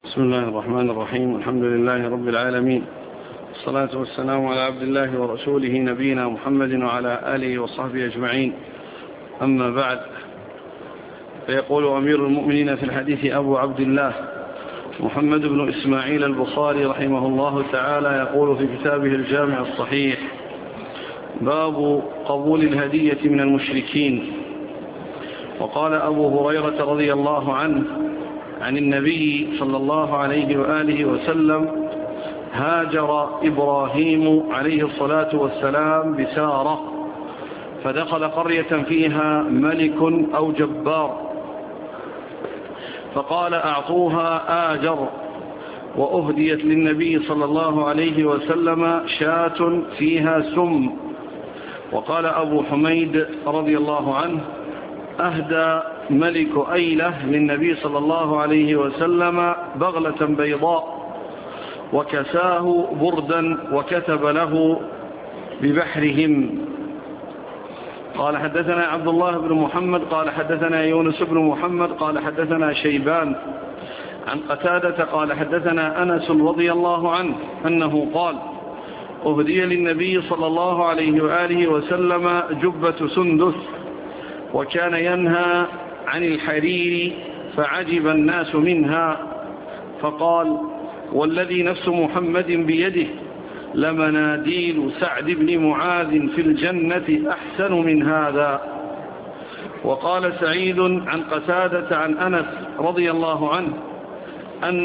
بسم الله الرحمن الرحيم. الحمد لله رب العالمين، الصلاة والسلام على عبد الله ورسوله نبينا محمد وعلى آله وصحبه أجمعين. أما بعد، فيقول أمير المؤمنين في الحديث أبو عبد الله محمد بن إسماعيل البخاري رحمه الله تعالى، يقول في كتابه الجامع الصحيح: باب قبول الهدية من المشركين. وقال أبو هريرة رضي الله عنه عن النبي صلى الله عليه وآله وسلم: هاجر إبراهيم عليه الصلاة والسلام بسارة، فدخل قرية فيها ملك أو جبار، فقال: أعطوها آجر. وأهديت للنبي صلى الله عليه وسلم شاة فيها سم. وقال أبو حميد رضي الله عنه: أهدى ملك أيلة للنبي صلى الله عليه وسلم بغلة بيضاء، وكساه بردا، وكتب له ببحرهم. قال: حدثنا عبد الله بن محمد قال حدثنا يونس بن محمد قال حدثنا شيبان عن قتادة قال حدثنا أنس رضي الله عنه أنه قال: أهدي للنبي صلى الله عليه وآله وسلم جبة سندس، وكان ينهى عن الحرير، فعجب الناس منها، فقال: والذي نفس محمد بيده لمناديل سعد بن معاذ في الجنة أحسن من هذا. وقال سعيد عن قتادة عن أنس رضي الله عنه أن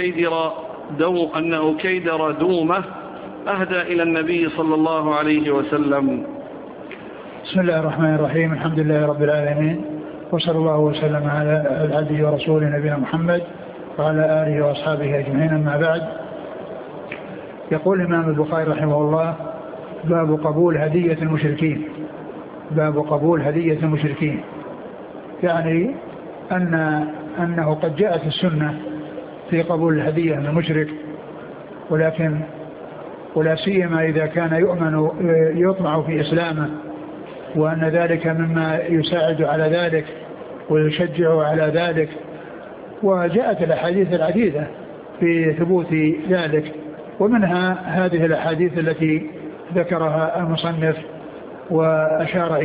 أكيدر دومة أهدى إلى النبي صلى الله عليه وسلم. بسم الله الرحمن الرحيم. الحمد لله رب العالمين، وصلى الله وسلم على العبد ورسوله نبينا محمد وعلى آله وأصحابه أجمعين. أما بعد، يقول الإمام البخاري رحمه الله: باب قبول هدية المشركين. باب قبول هدية المشركين، يعني أنه قد جاءت السنة في قبول الهدية من المشرك، ولكن ولا سيما إذا كان يطمع في إسلامه، وأن ذلك مما يساعد على ذلك ويشجع على ذلك. وجاءت الأحاديث العديدة في ثبوت ذلك، ومنها هذه الأحاديث التي ذكرها المصنف وأشار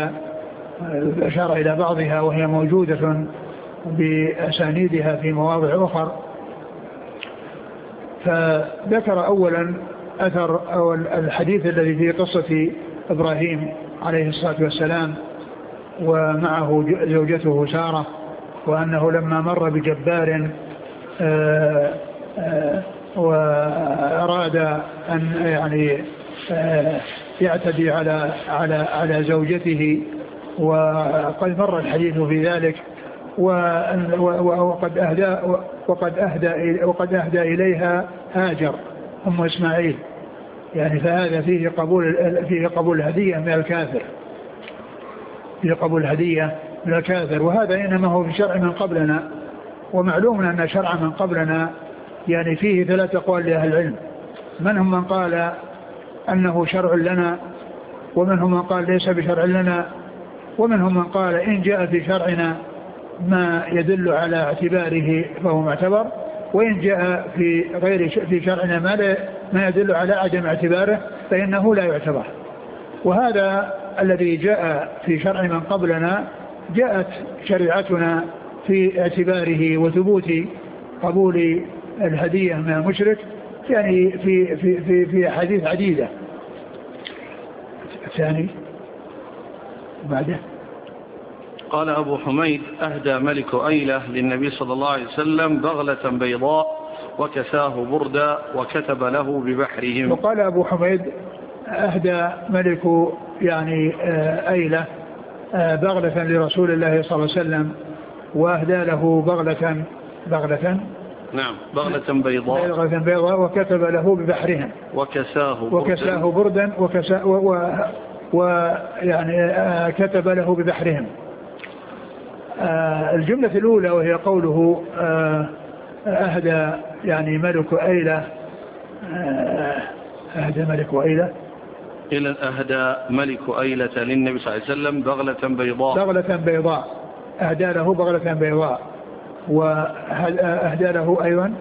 إلى بعضها، وهي موجودة بأسانيدها في مواضع أخرى. فذكر أولا أثر أو الحديث الذي في قصة إبراهيم عليه الصلاة والسلام ومعه زوجته سارة، وأنه لما مر بجبار وأراد أن يعتدي على زوجته، وقد مر الحديث في ذلك، وقد أهدى إليها هاجر أم إسماعيل، يعني فهذا فيه قبول الهدية من الكافر، فيه قبول الهدية من الكافر. وهذا إنما هو في شرع من قبلنا، ومعلوم أن شرع من قبلنا يعني فيه 3 أقوال لأهل العلم. منهم من قال أنه شرع لنا، ومنهم من قال ليس بشرع لنا، ومنهم من قال إن جاء في شرعنا ما يدل على اعتباره فهو معتبر، وإن جاء في شرعنا ما يدل على عدم اعتباره فإنه لا يعتبر. وهذا الذي جاء في شرع من قبلنا جاءت شريعتنا في اعتباره وثبوت قبول الهدية من المشرك، يعني في حديث عديدة. الثاني بعده قال أبو حميد: أهدى ملك أيلة للنبي صلى الله عليه وسلم بغلة بيضاء، وكساه بردا، وكتب له ببحرهم. وقال أبو حميد: أهدى ملك أيلة بغلة لرسول الله صلى الله عليه وسلم، وأهدى له بغلة نعم، بغلة بيضاء، وكتب له ببحرهم، وكساه بردا، كتب له ببحرهم. الجملة الأولى وهي قوله أهدى ملك أيلة، أهدى ملك أيلة للنبي صلى الله عليه وسلم بغلة بيضاء، أهدى له بغلة بيضاء. وأهدى له أيضا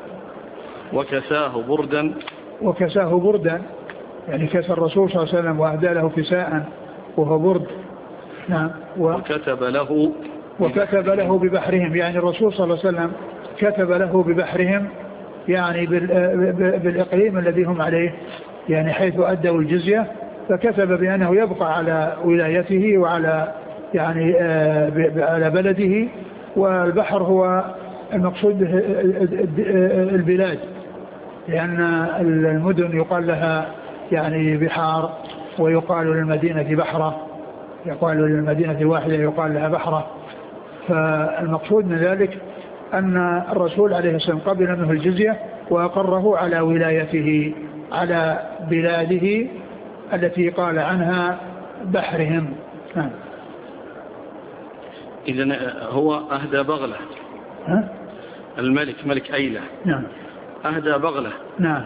وكساه بردا يعني كسى الرسول صلى الله عليه وسلم وأهدى له كساء وهو برد. نعم. وكتب له ببحرهم، يعني الرسول صلى الله عليه وسلم كتب له ببحرهم، يعني بالإقليم الذي هم عليه، يعني حيث أدوا الجزية، فكتب بأنه يبقى على ولايته وعلى يعني على بلده. والبحر هو المقصود به البلاد، لأن المدن يقال لها يعني بحار، ويقال للمدينة بحرة، يقال للمدينة الواحدة يقال لها بحرة. فالمقصود من ذلك أن الرسول عليه السلام قبل منه الجزية وأقره على ولايته على بلاده التي قال عنها بحرهم. إذن هو أهدى بغلة. الملك ملك أيلة. نعم. أهدى بغلة. نعم.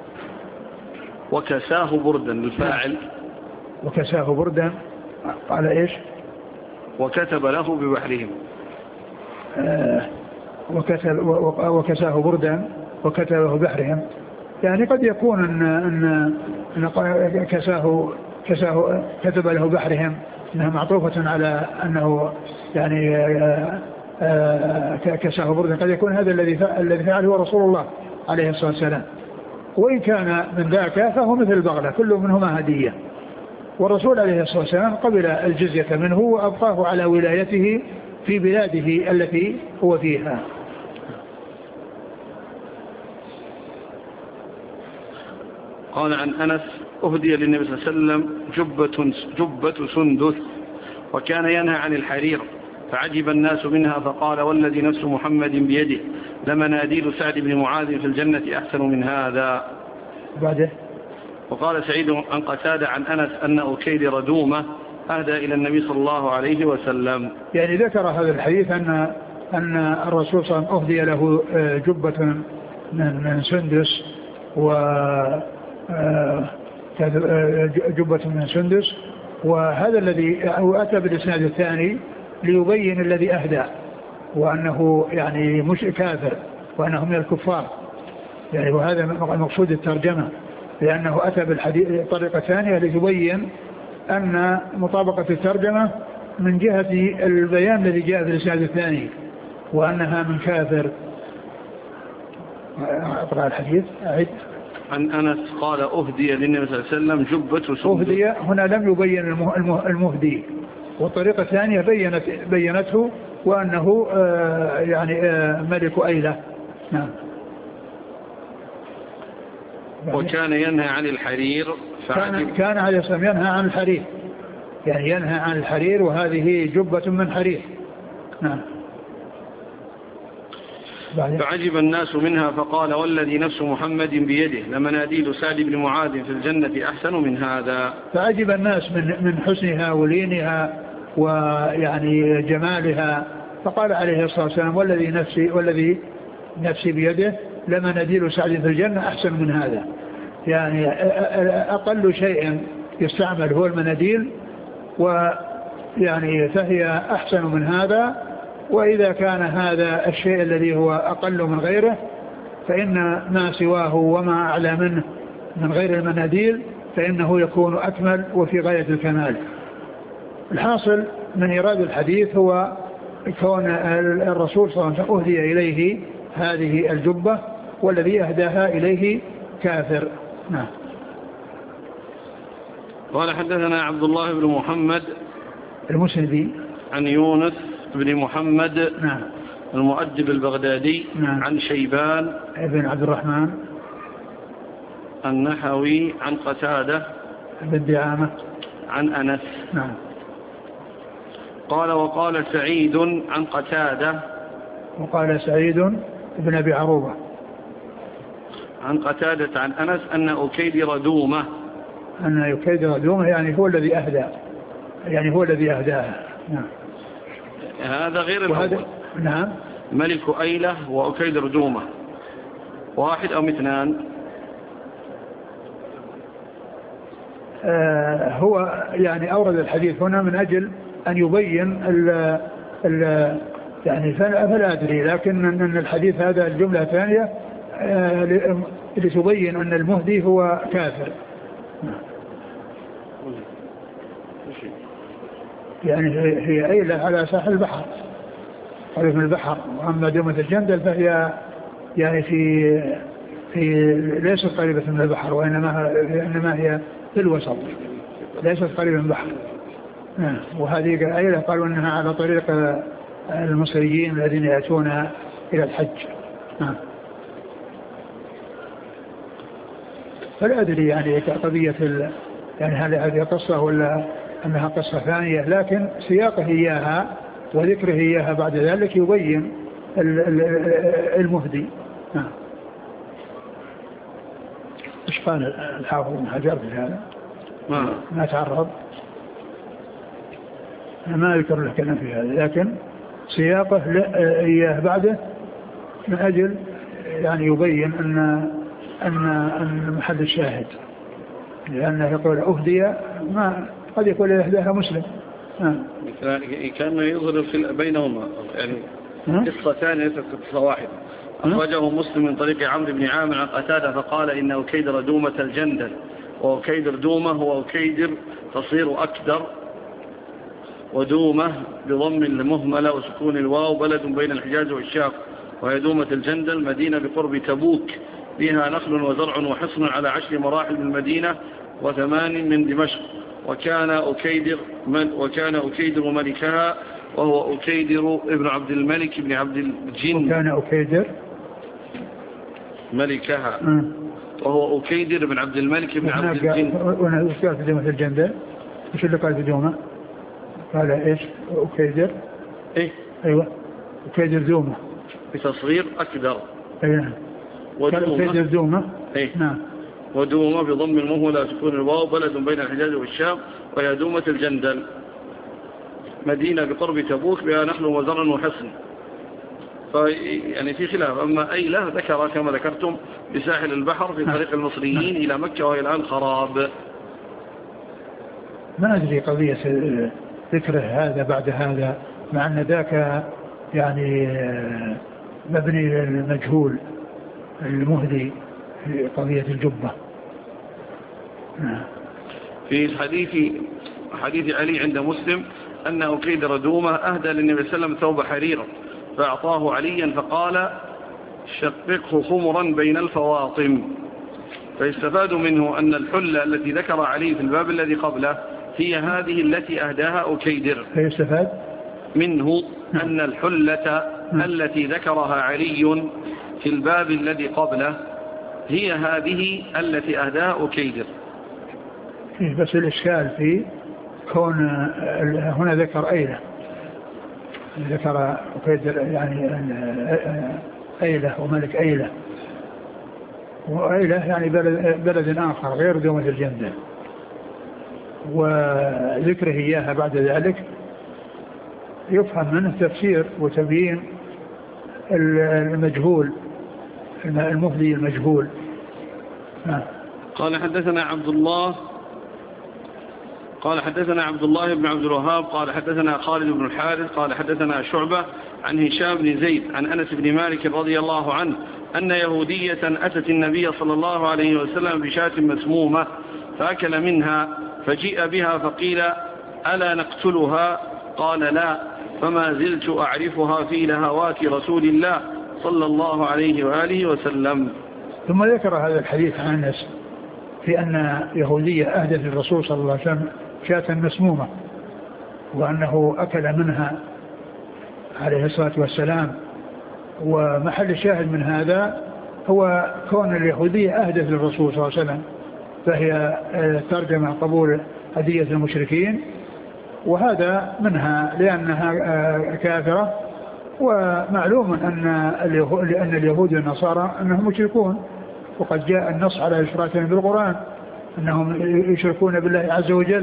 وكساه بردا بالفاعل. وكساه بردا على إيش؟ وكتب له ببحرهم. وكساه بردا وكتب له بحرهم، يعني قد يكون أن كساه كتب له بحرهم إنها معطوفة على أنه يعني كساه بردا، قد يكون هذا الذي فعله رسول الله عليه الصلاة والسلام. وإن كان من ذاك فهو مثل البغلة، كل منهما هدية، والرسول عليه الصلاة والسلام قبل الجزية منه وأبقاه على ولايته في بلاده التي هو فيها. قال عن أنس: أهدي للنبي صلى الله عليه وسلم جبة سندس، وكان ينهى عن الحرير، فعجب الناس منها، فقال: والذي نفس محمد بيده لمناديل سعد بن معاذ في الجنة أحسن من هذا. بعده. وقال سعيد عن قتادة عن أنس أن أكيد ردومة أهدى إلى النبي صلى الله عليه وسلم. يعني ذكر هذا الحديث أن الرسول صلى الله عليه وسلم أهدي له جبة من سندس، جبة من سندس، وهذا الذي أتى بالإسناد الثاني ليبين الذي أهدى، وأنه يعني مش كافر، وأنه من الكفار، يعني وهذا مقصود الترجمة، لأنه أتى بالحديث طريقة ثانية لتبين أن مطابقة الترجمة من جهة البيان الذي جاء في الإسناد الثاني، وأنها من كافر. أقرأ الحديث أعد. عن أنس قال: أهدي للنبي صلى الله عليه وسلم جبة سندس. أهدي هنا لم يبين المهدي، والطريقة الثانية بينته وأنه يعني ملك أيلة. نعم. وكان ينهى عن الحرير، كان عليه السلام ينهى عن الحرير، يعني ينهى عن الحرير، وهذه جبة من حرير. نعم. فعجب الناس منها، فقال: والذي نفس محمد بيده لمناديل سعد بن معاذ في الجنة أحسن من هذا. فعجب الناس من حسنها ولينها ويعني جمالها، فقال عليه الصلاة والسلام: والذي نفسي بيده لمناديل سعد في الجنة أحسن من هذا. يعني أقل شيء يستعمل هو المناديل، ويعني فهي أحسن من هذا. وإذا كان هذا الشيء الذي هو أقل من غيره، فإن ما سواه وما أعلى منه من غير المناديل فإنه يكون أكمل وفي غاية الكمال. الحاصل من إيراد الحديث هو كون الرسول صلى الله عليه وسلم أهدي إليه هذه الجبة، والذي أهداها إليه كافر. نعم. قال: حدثنا عبد الله بن محمد المسندي عن يونس بن محمد، نعم، المؤدب البغدادي، نعم، عن شيبان ابن عبد الرحمن النحوي عن قتادة بن دعامة عن أنس. نعم. قال: وقال سعيد عن قتادة، وقال سعيد بن أبي عروبة عن قتادة عن أنس أن أكيد ردومة، يعني هو الذي أهدى، يعني هو الذي أهداها. نعم. هذا غير الأول. نعم. ملك أيلة وأكيد ردومة، واحد أو اثنان؟ هو يعني أورد الحديث هنا من أجل أن يبين يعني فلا أدري، لكن أن الحديث هذا الجملة الثانية لتبين أن المهدي هو كافر. يعني هي أيلة على ساحل البحر قريب من البحر، وأما دومة الجندل فهي يعني في ليست قريبة من البحر، وإنما هي في الوسط، ليست قريبة من البحر. وهذه أيلة قالوا أنها على طريق المصريين الذين يأتون إلى الحج. فلا أدري يعني قضية يعني هذه قصة ولا أنها قصة ثانية، لكن سياقه إياها وذكره إياها بعد ذلك يبين المهدي. إيش قال الحافظ بن حجر في هذا؟ ما تعرض، ما أذكر له كلام في هذا، لكن سياقه إياه بعده من أجل يعني يبين أن محل الشاهد، لأنه يقول أهدي ما قد يقول يهداها مسلم. كان يظهر بينهما يعني قصة ثانية ليست قصة واحدة. أخرجه مسلم من طريق عمرو بن عامر عن قتادة فقال إنه كيدر دومة الجندل، وكيدر دومة هو كيدر تصير أكدر، ودومة بضم المهملة وسكون الواو بلد بين الحجاز والشام، وهي دومة الجندل مدينة بقرب تبوك، فيها نخل وزرع وحصن على 10 مراحل من المدينة و8 من دمشق. وكان أكيدر ملكها وهو أكيدر ابن عبد الملك بن عبد الجن. وكان أكيدر ملكها وهو أكيدر بن عبد الملك بن عبد الجن. وانا ايش قال في دومة الجندل؟ ايش اللي قال في دومة؟ قال ايش؟ أكيدر ايه ايوه أكيدر دومة بتصغير أكدر. ايوه أكيدر دومة. ايه نعم. ودومة بضم المهملة سكون الواو بلد بين الحجاز والشام، وهي دومة الجندل مدينة بقرب تبوك بها نخل وزرع وحصن. يعني في خلاف. أما أيلة ذكر كما ذكرتم بساحل البحر في طريق المصريين إلى مكة، وهي الآن خراب. ما أدري قضية ذكره هذا بعد هذا، مع أن ذاك يعني مبني للمجهول المهدي في قضية الجبة. في حديث علي عند مسلم أن أكيدر دومة أهدى للنبي صلى الله عليه وسلم ثوب حريرة فأعطاه عليا فقال شققه خمرا بين الفواطم. فيستفاد منه أن الحلة التي ذكر علي في الباب الذي قبله هي هذه التي أهداها أكيدر. فيستفاد منه أن الحلة التي ذكرها علي في الباب الذي قبله هي هذه التي أهداها أكيدر. بس الإشكال في كون هنا ذكر أيلة، ذكر أكيدر يعني أيلة وملك أيلة، وأيلة يعني بلد آخر غير دومة الجندل، وذكره إياها بعد ذلك يفهم منه تفسير وتبيين المجهول المهدي المجهول. قال حدثنا عبد الله بن عبد الوهاب قال حدثنا خالد بن الحارث قال حدثنا شعبة عن هشام بن زيد عن أنس بن مالك رضي الله عنه أن يهودية أتت النبي صلى الله عليه وسلم بشاة مسمومة فأكل منها، فجيء بها فقيل ألا نقتلها؟ قال لا، فما زلت أعرفها في لهوات رسول الله صلى الله عليه وآله وسلم. ثم ذكر هذا الحديث عن أنس في أن يهودية أهدت للرسول صلى الله عليه وسلم شاة مسمومة، وأنه أكل منها عليه الصلاة والسلام. ومحل الشاهد من هذا هو كون اليهودية أهدت للرسول صلى الله عليه وسلم، فهي ترجمة قبول هدية المشركين، وهذا منها لأنها كافرة. ومعلوم أن اليهود والنصارى أنهم مشركون، وقد جاء النص على إشراكهم بالقرآن أنهم يشركون بالله عز وجل.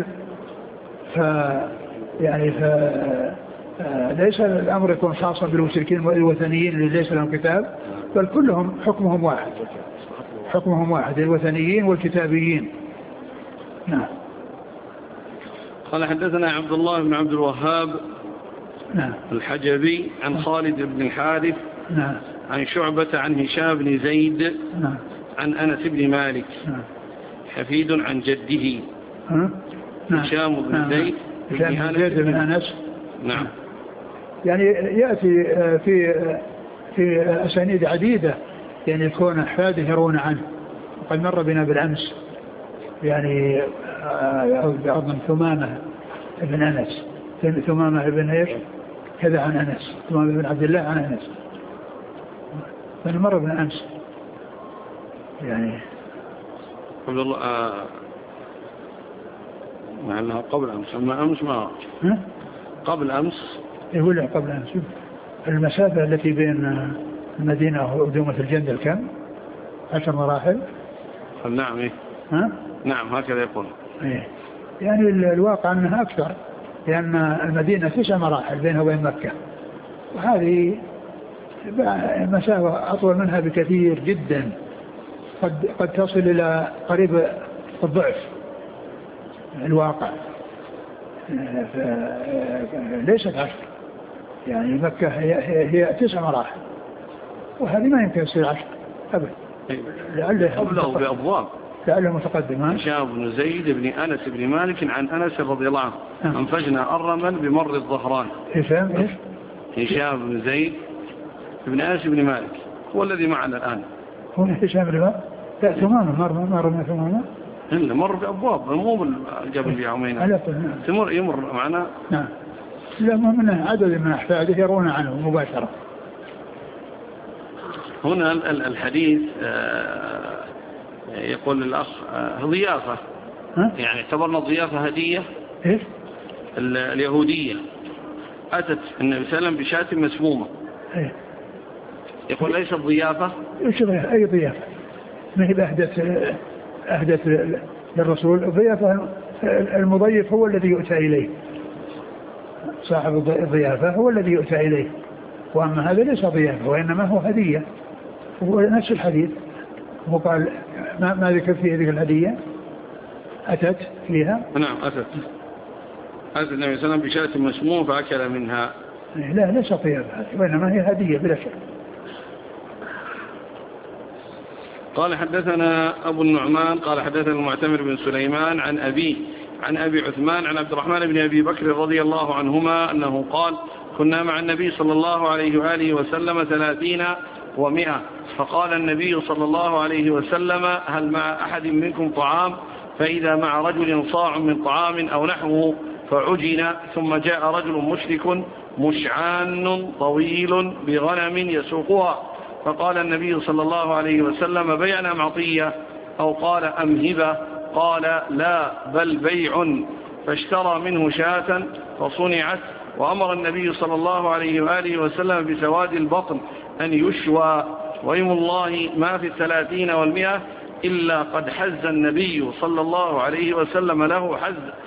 ليس الأمر يكون خاصا بالمشركين والوثنيين اللي ليس لهم كتاب، بل كلهم حكمهم واحد الوثنيين والكتابيين. نعم. قال حدثنا عبد الله بن عبد الوهاب نعم. الحجبي عن خالد بن الحارث نعم. عن شعبة عن هشام بن زيد نعم. عن أنس بن مالك نعم. حفيد عن جده نعم. هشام بن زيد بن أنس. نعم. يعني يأتي في أسانيد عديدة يعني يكون أحفاده يرون عنه، وقد مر بنا بالأمس يعني أظن ثمامة بن أنس، ثمامة بن إيش كذا عن أنس، ثمامة بن عبد الله عن أنس، فمر بنا أمس يعني قبل الله معناها قبل أمس، أما أمس ما قبل أمس يقول قبل أمس. المسافة التي بين المدينة ودومة الجندل كم 10 مراحل. نعم. إيه؟ نعم هكذا يقول. إيه؟ يعني الواقع أنها أكثر، لأن المدينة 9 مراحل بينها وبين مكة، وهذه مسافة أطول منها بكثير جدا، قد تصل إلى قريب الضعف الواقع. ليست 10 يعني مكة هي 9 مراحل، وهذه ما يمكن تصير 10 أبدا. قبله بأبواب لعله متقدم. هشام بن زيد بن أنس بن مالك عن أنس رضي الله عنه أنفجنا الرمل بمر الظهران. هشام بن زيد بن أنس بن مالك هو الذي معنا الآن. هو هشام بن مالك لا ثمامة إلا مر بأبواب مو بالجبل بيومين يمر معنا. نعم. لا منه عدد من أحفاده يرون عنه مباشرة. هنا الحديث يقول الأخ ضيافة، يعني اعتبرنا الضيافة هدية. إيش؟ اليهودية أتت النبي صلى الله عليه وسلم بشاة مسمومة. إيه؟ يقول ليس الضيافة. إيش أي ضيافة؟ ما هي أهدت للرسول. الضيافة المضيف هو الذي يؤتى إليه، صاحب الضيافة هو الذي يؤتى إليه، وأما هذا ليس ضيافة وإنما هو هدية. هو نفس الحديث، وقال ما ذكر فيه هذه الهدية أتت فيها. نعم أتت النبي صلى الله عليه وسلم بشاة مسموم فأكل منها. لا ليس ضيافة وإنما هي هدية بلا شك. قال حدثنا أبو النعمان قال حدثنا المعتمر بن سليمان عن أبي عثمان عن عبد الرحمن بن أبي بكر رضي الله عنهما أنه قال كنا مع النبي صلى الله عليه وآله وسلم 30 و100 فقال النبي صلى الله عليه وسلم هل مع أحد منكم طعام؟ فإذا مع رجل صاع من طعام أو نحوه فعجن. ثم جاء رجل مشرك مشعان طويل بغنم يسوقها فقال النبي صلى الله عليه وسلم بيعنا معطية أو قال أم هبة؟ قال لا بل بيع. فاشترى منه شاة فصنعت وأمر النبي صلى الله عليه وآله وسلم بسواد البطن أن يشوى ويم الله ما في 30 و100 إلا قد حز النبي صلى الله عليه وسلم له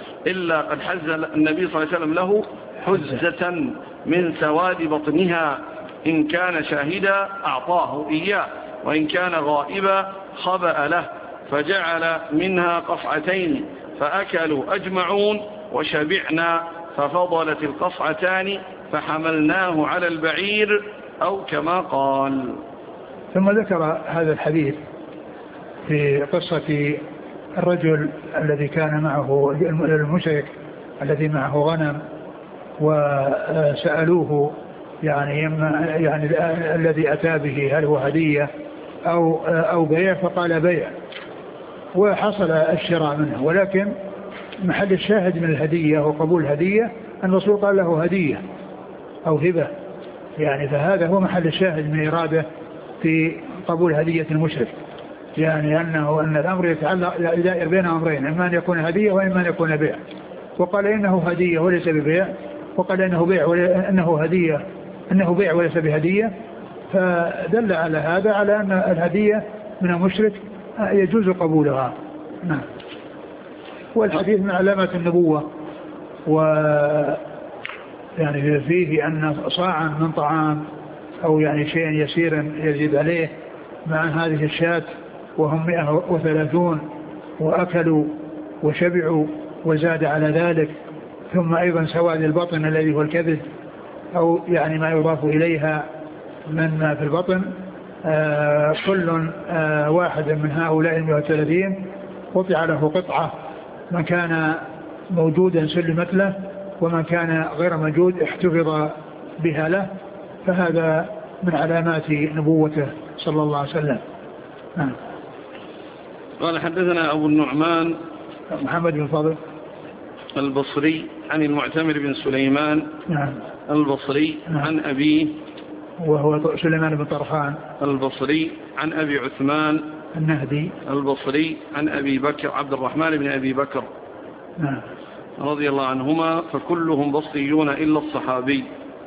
حزة من سواد بطنها إن كان شاهدا أعطاه إياه وإن كان غائبا خبأ له فجعل منها قصعتين فأكلوا أجمعون وشبعنا ففضلت القصعتان فحملناه على البعير أو كما قال. ثم ذكر هذا الحديث في قصة الرجل الذي كان معه المشرك الذي معه غنم وسألوه يعني الذي أتى به هل هو هدية أو بيع؟ فقال بيع وحصل الشراء منه. ولكن محل الشاهد من الهدية وقبول الهدية أن الرسول قال له هدية أو هبة، يعني فهذا هو محل الشاهد من إرادة في قبول هدية المشرك، يعني أن الأمر يدائر بين أمرين، إما أن يكون هدية وإما أن يكون بيع. وقال إنه هدية وليس ببيع، وقال إنه بيع إنه بيع وليس بهدية، فدل على هذا على أن الهدية من المشرك يجوز قبولها. نعم. والحديث من علامات النبوة، يعني فيه أن صاعا من طعام أو يعني شيء يسير يزيد عليه مع هذه الشاة وهم 130 وأكلوا وشبعوا وزاد على ذلك، ثم أيضا سواد البطن الذي هو الكبد أو يعني ما يضاف إليها من ما في البطن، كل واحد من هؤلاء 130 قطع له قطعة، من كان موجودا سلمت له، ومن كان غير موجود احتفظ بها له، فهذا من علامات نبوته صلى الله عليه وسلم. قال حدثنا أبو النعمان محمد بن فضل البصري عن المعتمر بن سليمان البصري عن أبيه وهو سليمان بن طرخان البصري عن أبي عثمان النهدي البصري عن أبي بكر عبد الرحمن بن أبي بكر رضي الله عنهما، فكلهم بصريون إلا الصحابي.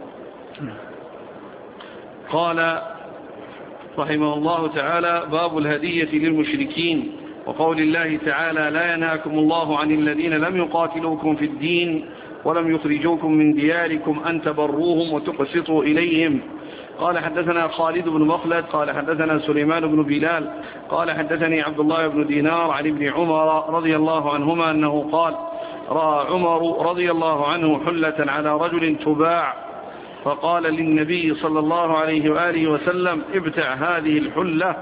قال رحمه الله تعالى: باب الهدية للمشركين، وقول الله تعالى: لا ينهاكم الله عن الذين لم يقاتلوكم في الدين ولم يخرجوكم من دياركم أن تبروهم وتقسطوا إليهم. قال حدثنا خالد بن مخلد قال حدثنا سليمان بن بلال قال حدثني عبد الله بن دينار عن ابن عمر رضي الله عنهما أنه قال: رأى عمر رضي الله عنه حلة على رجل تباع، فقال للنبي صلى الله عليه وآله وسلم: ابتع هذه الحلة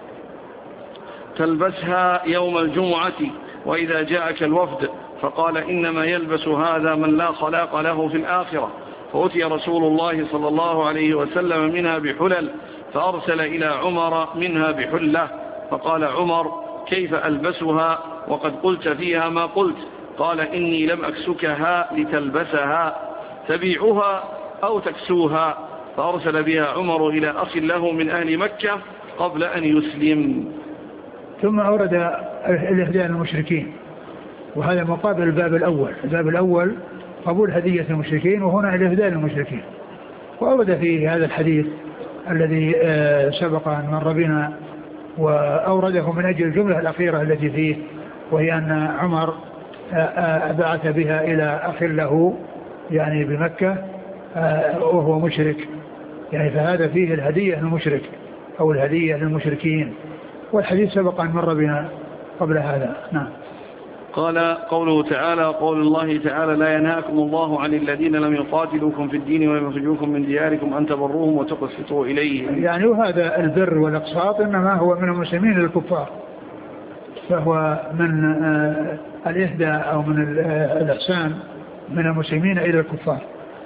تلبسها يوم الجمعة وإذا جاءك الوفد. فقال: إنما يلبس هذا من لا خلاق له في الآخرة. فأتي رسول الله صلى الله عليه وسلم منها بحلل، فأرسل إلى عمر منها بحلة، فقال عمر: كيف ألبسها وقد قلت فيها ما قلت؟ قال: إني لم أكسكها لتلبسها، تبيعها أو تكسوها. فأرسل بها عمر إلى أخ له من أهل مكة قبل أن يسلم. ثم أورد الإهداء للمشركين، وهذا مقابل الباب الأول. الباب الأول قبول هدية المشركين، وهنا الإهداء للمشركين. وأورد فيه هذا الحديث الذي سبق أن مر بنا، وأورده من أجل الجملة الأخيرة التي فيه، وهي أن عمر بعث بها إلى أخ له يعني بمكة وهو مشرك، يعني فهذا فيه الهدية للمشرك أو الهدية للمشركين. والحديث سبق أن مر بنا قبل هذا. نعم. قال: قوله تعالى: قول الله تعالى: لا ينهاكم الله عن الذين لم يقاتلوكم في الدين ولم يخرجوكم من دياركم أن تبروهم وتقسطوا إليهم. يعني وهذا البر والإقساط إنما هو من المسلمين للكفار، فهو من الإهداء أو من الإحسان من المسلمين إلى الكفار.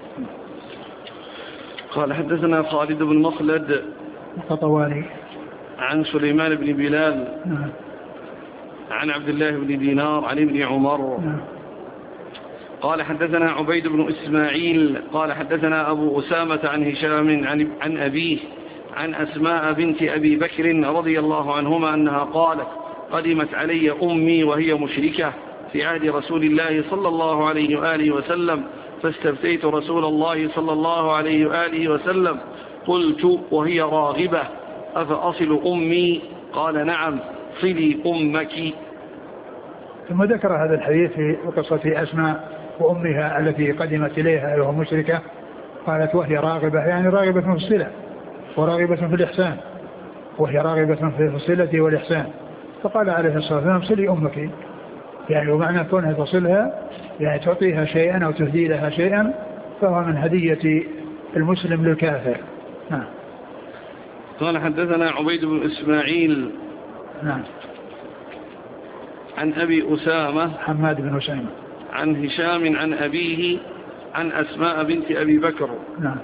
قال حدثنا خالد بن مخلد القطواني عن سليمان بن بلال عن عبد الله بن دينار عن ابن عمر قال حدثنا عبيد بن إسماعيل قال حدثنا أبو أسامة عن هشام عن أبيه عن أسماء بنت أبي بكر رضي الله عنهما أنها قالت: قدمت علي أمي وهي مشركة في عهد رسول الله صلى الله عليه وآله وسلم، فاستفتيت رسول الله صلى الله عليه وآله وسلم، قلت وهي راغبة: أفأصل أمي؟ قال: نعم، صلي أمك. ثم ذكر هذا الحديث في قصة أسماء وأمها التي قدمت إليها وهي مشركة، قالت وهي راغبة، يعني راغبة في الصلة وراغبة في الإحسان، وهي راغبة في الصلة والإحسان. فقال عليه الصلاة والسلام: صلي أمك، يعني ومعنى كونها تصلها يعني تعطيها شيئا أو تهدي لها شيئا، فهو من هدية المسلم للكافر. نعم. قال حدثنا عبيد بن إسماعيل عن أبي أسامة حماد بن أسامة عن هشام عن أبيه عن أسماء بنت أبي بكر. نعم.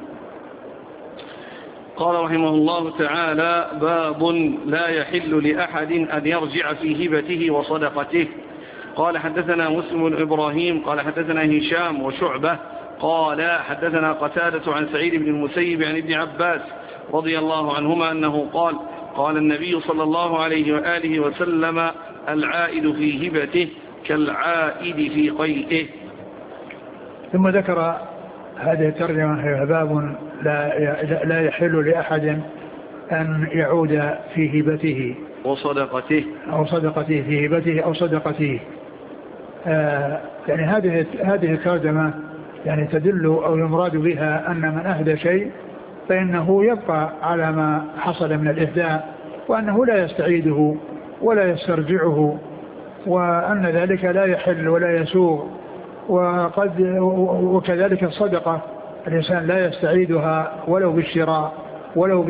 قال رحمه الله تعالى: باب لا يحل لأحد أن يرجع في هبته وصدقته. قال حدثنا مسلم بن إبراهيم قال حدثنا هشام وشعبة قال حدثنا قتادة عن سعيد بن المسيب عن ابن عباس رضي الله عنهما أنه قال: قال النبي صلى الله عليه وآله وسلم: العائد في هبته كالعائد في قيئه. ثم ذكر هذه الترجمة: هي باب لا يحل لأحد أن يعود في هبته وصدقته أو صدقته، في هبته أو صدقته. يعني هذه الترجمة يعني تدل أو يمراد بها أن من أهدى شيء فإنه يبقى على ما حصل من الإهداء، وأنه لا يستعيده ولا يسترجعه، وأن ذلك لا يحل ولا يسوغ. وكذلك الصدقة الإنسان لا يستعيدها ولو بالشراء ولو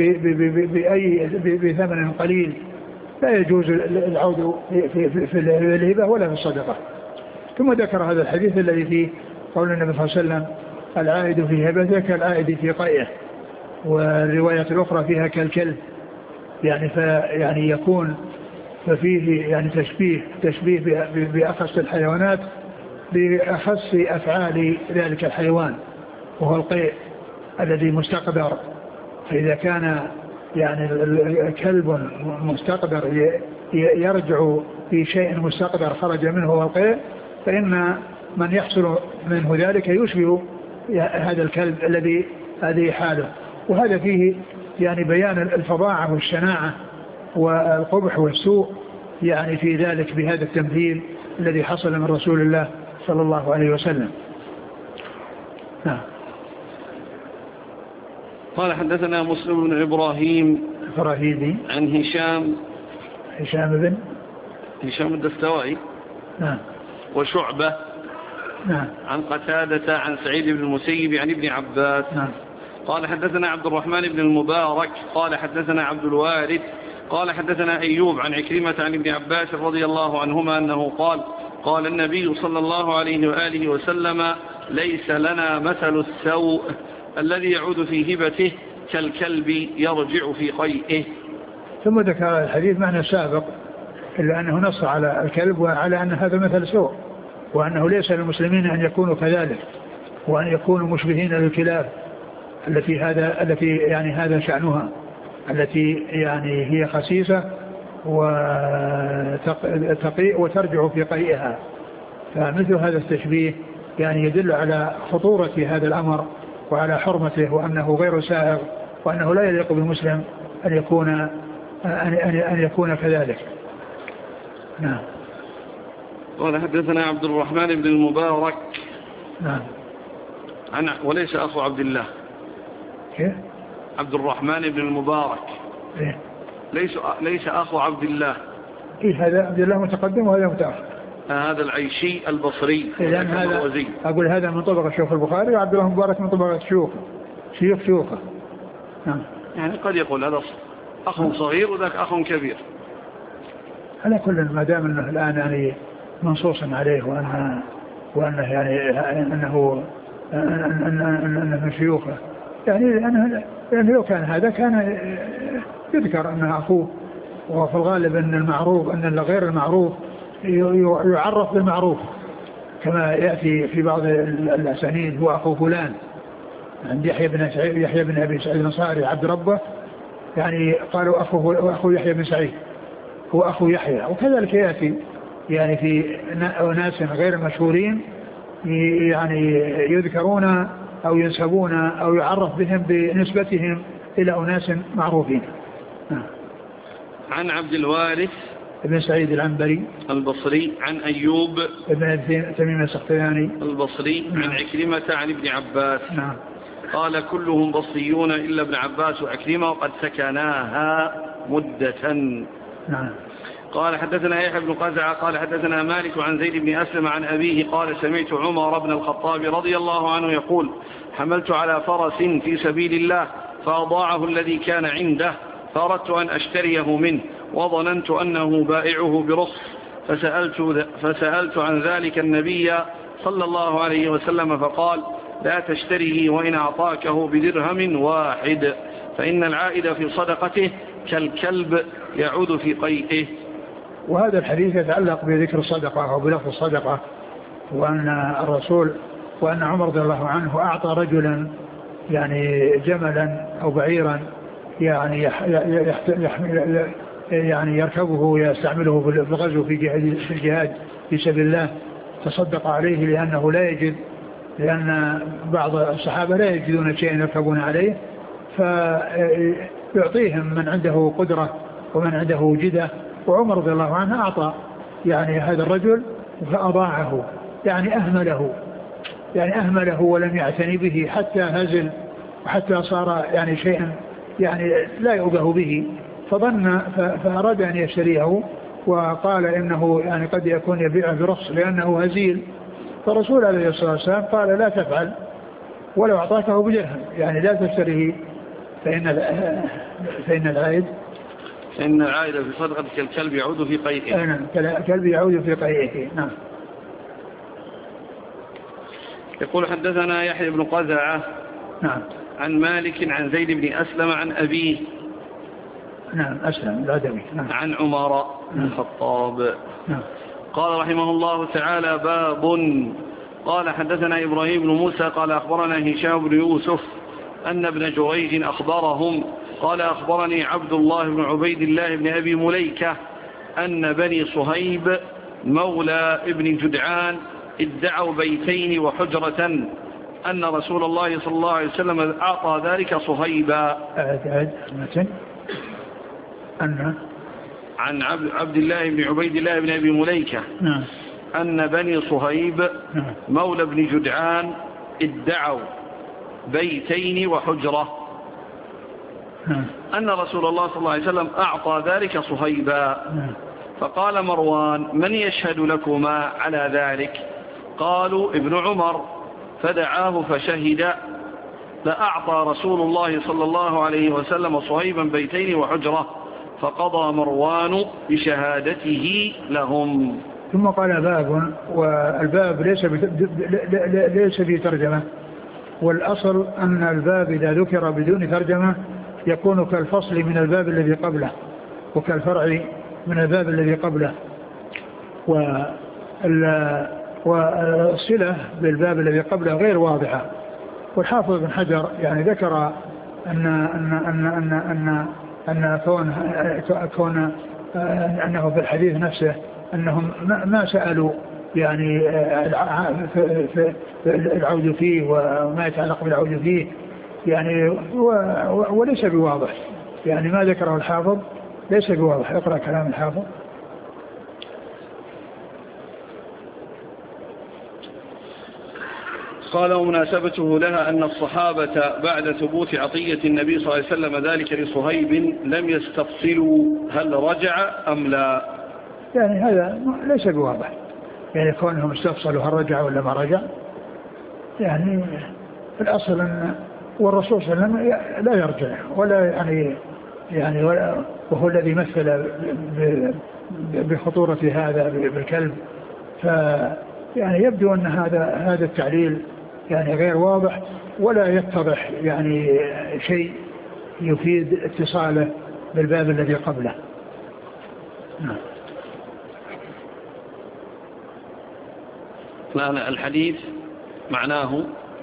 بثمن قليل، لا يجوز العود في الهبة ولا في الصدقة. ثم ذكر هذا الحديث الذي فيه قول النبي صلى الله عليه وسلم العائد في هبته كالعائد في قيئه، والرواية الأخرى فيها كالكلب، يعني يكون ففيه يعني تشبيه بأخص الحيوانات بأخص أفعال ذلك الحيوان، وهو القيء الذي مستقدر. فإذا كان يعني كلب مستقدر يرجع في شيء مستقدر خرج منه هو القيء، فإن من يحصل منه ذلك يشبه هذا الكلب الذي هذه حاله. وهذا فيه يعني بيان الفظاعة والشناعة والقبح والسوء يعني في ذلك بهذا التمثيل الذي حصل من رسول الله صلى الله عليه وسلم. نعم. قال حدثنا مسلم بن إبراهيم الفراهيدي عن هشام الدستوائي نعم وشعبة نعم عن قتادة عن سعيد بن المسيب عن ابن عباس نعم. قال حدثنا عبد الرحمن بن المبارك قال حدثنا عبد الوارث قال حدثنا أيوب عن عكرمة عن ابن عباس رضي الله عنهما أنه قال النبي صلى الله عليه وآله وسلم ليس لنا مثل السوء الذي يعود في هبته كالكلب يرجع في قيئه. ثم ذكر الحديث معنى سابق إلا أنه نص على الكلب وعلى أن هذا مثل سوء، وأنه ليس للمسلمين أن يكونوا كذلك وأن يكونوا مشبهين للكلاب التي يعني هذا شأنها، التي يعني هي خسيسة وترجع في قيئها. فمثل هذا التشبيه يعني يدل على خطورة هذا الأمر وعلى حرمته، وأنه غير سائغ، وأنه لا يليق بالمسلم أن يكون كذلك. نعم. قال حدثنا عبد الرحمن بن المبارك نعم وليس أخو عبد الله. كيف؟ عبد الرحمن بن المبارك إيه؟ ليس أخو عبد الله. إيه هذا عبد الله متقدم وهذا متأخر. هذا العيشي البصري. إذن هذا أقول هذا من طبقة شيوخ البخاري، وعبد الله مبارك من طبقة شيوخه. نعم. يعني قد يقول هذا أخ صغير وذاك أخ كبير. على كل ما دام أنه الآن يعني منصوص عليه وأنه يعني أنه من شيوخه، يعني لأنه لو كان هذا كان يذكر أنه أخوه. وفي الغالب أن المعروف أن غير المعروف يعرف بالمعروف، كما يأتي في بعض الأسانيد هو أخو فلان. عند يحيى بن أبي سعيد الأنصاري عبد ربه يعني قالوا أخو يحيى بن سعيد هو أخو يحيى. وكذلك يأتي يعني في ناس غير مشهورين يعني يذكرون أو ينسبون أو يعرف بهم بنسبتهم إلى أناس معروفين. عن عبد الوارث ابن سعيد العنبري البصري عن أيوب ابن تميم السختياني البصري عن عكرمة عن ابن عباس نعم. قال كلهم بصريون إلا ابن عباس وعكرمة وقد سكناها مدة. نعم. قال حدثنا يحيى بن قزعة قال حدثنا مالك عن زيد بن أسلم عن أبيه قال سمعت عمر بن الخطاب رضي الله عنه يقول حملت على فرس في سبيل الله فأضاعه الذي كان عنده فأردت أن أشتريه منه وظننت أنه بائعه برخص فسألت عن ذلك النبي صلى الله عليه وسلم فقال لا تشتريه وإن أعطاكه بدرهم واحد فإن العائد في صدقته كالكلب يعود في قيئه. وهذا الحديث يتعلق بذكر الصدقة أو بلفظ الصدقة، وأن عمر رضي الله عنه أعطى رجلا يعني جملا أو بعيرا يعني يركبه ويستعمله في الغزو في الجهاد في سبيل الله، تصدق عليه لأنه لا يجد، لأن بعض الصحابة لا يجدون شيئا يركبون عليه، فيعطيهم من عنده قدرة ومن عنده جدة. وعمر رضي الله عنه أعطى يعني هذا الرجل فأضاعه، يعني أهمله ولم يعتني به حتى هزل وحتى صار يعني شيئا يعني لا يؤبه به، فأراد أن يشتريه وقال إنه يعني قد يكون يبيعه برخص لأنه هزيل. فالرسول عليه الصلاة والسلام قال لا تفعل، ولو أعطاكه بدرهم يعني لا تشتريه، فإن العائد في صدقة كالكلب يعود في قيئه. نعم كالكلب يعود في قيئه. نعم. يقول حدثنا يحيى بن قزعة نعم عن مالك عن زيد بن أسلم عن أبيه نعم أسلم العدوي نعم عن عمر بن الخطاب نعم. قال رحمه الله تعالى: باب. قال حدثنا إبراهيم بن موسى قال أخبرنا هشام بن يوسف أن ابن جريج أخبرهم قال أخبرني عبد الله بن عبيد الله بن أبي مليكة أن بني صهيب مولى ابن جدعان ادعوا بيتين وحجرة أن رسول الله صلى الله عليه وسلم أعطى ذلك صهيبا. عن عبد الله بن عبيد الله بن أبي مليكة أن بني صهيب مولى ابن جدعان ادعوا بيتين وحجرة أن رسول الله صلى الله عليه وسلم أعطى ذلك صهيبا. فقال مروان: من يشهد لكما على ذلك؟ قالوا: ابن عمر. فدعاه فشهد: لأعطى رسول الله صلى الله عليه وسلم صهيبا بيتين وحجرة. فقضى مروان بشهادته لهم. ثم قال: باب. والباب ليس فيه ترجمة، والأصل أن الباب إذا ذكر بدون ترجمة يكون كالفصل من الباب الذي قبله وكالفرع من الباب الذي قبله، والصلة بالباب الذي قبله غير واضحة. والحافظ بن حجر يعني ذكر أن كون أنه في الحديث نفسه أنهم ما سألوا يعني العود فيه وما يتعلق بالعود فيه يعني وليس بواضح، يعني ما ذكره الحافظ ليس بواضح. اقرأ كلام الحافظ. قال: ومناسبته لها أن الصحابة بعد ثبوت عطية النبي صلى الله عليه وسلم ذلك لصهيب لم يستفصلوا هل رجع أم لا. يعني هذا ليس بواضح، يعني كونهم استفصلوا هل رجع ولا ما رجع. يعني الأصل أن والرسول صلى الله عليه وسلم لا يرجع ولا يعني وهو الذي مثل بخطورة هذا بالكلب. يعني يبدو أن هذا التعليل يعني غير واضح ولا يتضح يعني شيء يفيد اتصاله بالباب الذي قبله. لا الحديث معناه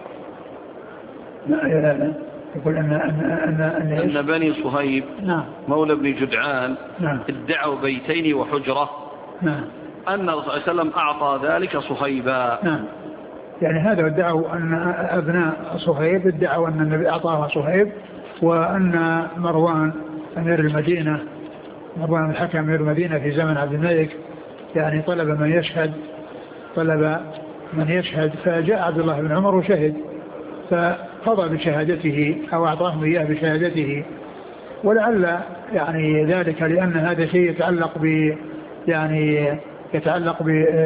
يقول أن بني صهيب مولى بن جدعان ادعوا بيتين وحجرة أن الرسول صلى الله عليه وسلم أعطى ذلك صهيبا. يعني هذا ادعوا أن أبناء صهيب ادعوا أن النبي أعطاها صهيب، وأن مروان أمير المدينة، مروان الحكم أمير المدينة في زمن عبد الملك يعني طلب من يشهد فجاء عبد الله بن عمر وشهد فقضى بشهادته أو أعطاهم إياه بشهادته. ولعل يعني ذلك لأن هذا شيء يتعلق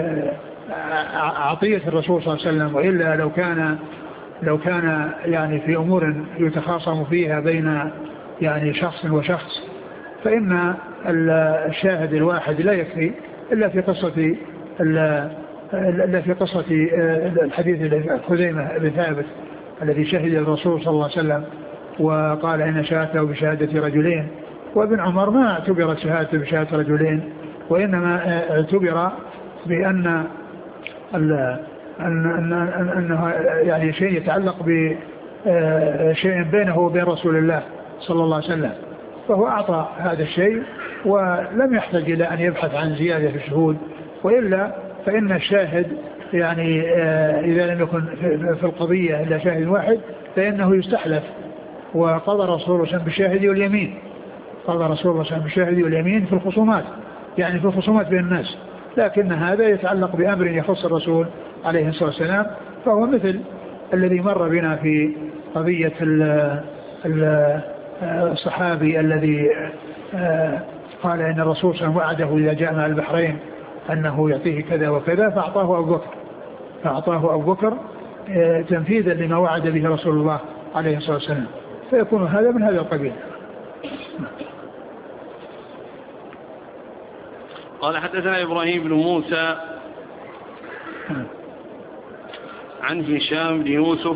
بعطية الرسول صلى الله عليه وسلم، وإلا لو كان يعني في أمور يتخاصم فيها بين يعني شخص وشخص فإن الشاهد الواحد لا يكفي إلا في قصة الحديث خزيمة بن ثابت الذي شهد الرسول صلى الله عليه وسلم وقال إن شهادته بشهادة رجلين. وابن عمر ما اعتبرت شهادته بشهادة رجلين، وإنما اعتبر بأن أنه يعني شيء يتعلق بشيء بينه وبين رسول الله صلى الله عليه وسلم، فهو أعطى هذا الشيء ولم يحتاج إلى أن يبحث عن زيادة في الشهود. وإلا فإن الشاهد يعني إذا لم يكن في القضية إلا شاهد واحد فإنه يستحلف. وقضى رسول الله بالشاهد واليمين، قضى رسول الله بالشاهد واليمين في الخصومات، يعني في الخصومات بين الناس، لكن هذا يتعلق بأمر يخص الرسول عليه الصلاة والسلام، فهو مثل الذي مر بنا في قضية الصحابي الذي قال إن الرسول صلى الله عليه وسلم وعده إذا جاء مع البحرين أنه يعطيه كذا وكذا فأعطاه أبو بكر تنفيذا لما وعد به رسول الله عليه الصلاة والسلام، فيكون هذا من هذا القبيل. قال حدثنا إبراهيم بن موسى عن هشام بن يوسف